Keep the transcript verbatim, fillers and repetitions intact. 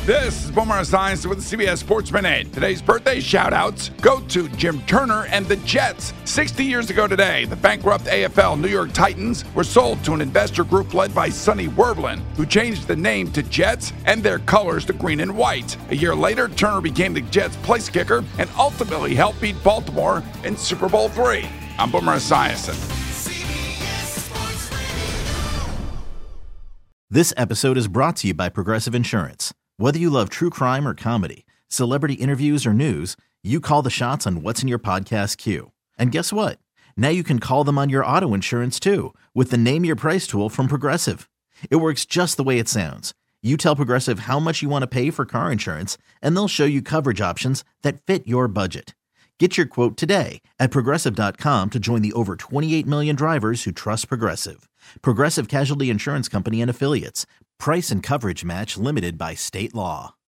This is Boomer Science with C B S Sports Minute. Today's birthday shout-outs go to Jim Turner and the Jets. sixty years ago today, the bankrupt A F L New York Titans were sold to an investor group led by Sonny Werblin, who changed the name to Jets and their colors to green and white. A year later, Turner became the Jets' place kicker and ultimately helped beat Baltimore in Super Bowl three. I'm Boomer Esiason. This episode is brought to you by Progressive Insurance. Whether you love true crime or comedy, celebrity interviews or news, you call the shots on what's in your podcast queue. And guess what? Now you can call them on your auto insurance too with the Name Your Price tool from Progressive. It works just the way it sounds. You tell Progressive how much you want to pay for car insurance, and they'll show you coverage options that fit your budget. Get your quote today at Progressive dot com to join the over twenty-eight million drivers who trust Progressive. Progressive Casualty Insurance Company and Affiliates. Price and coverage match limited by state law.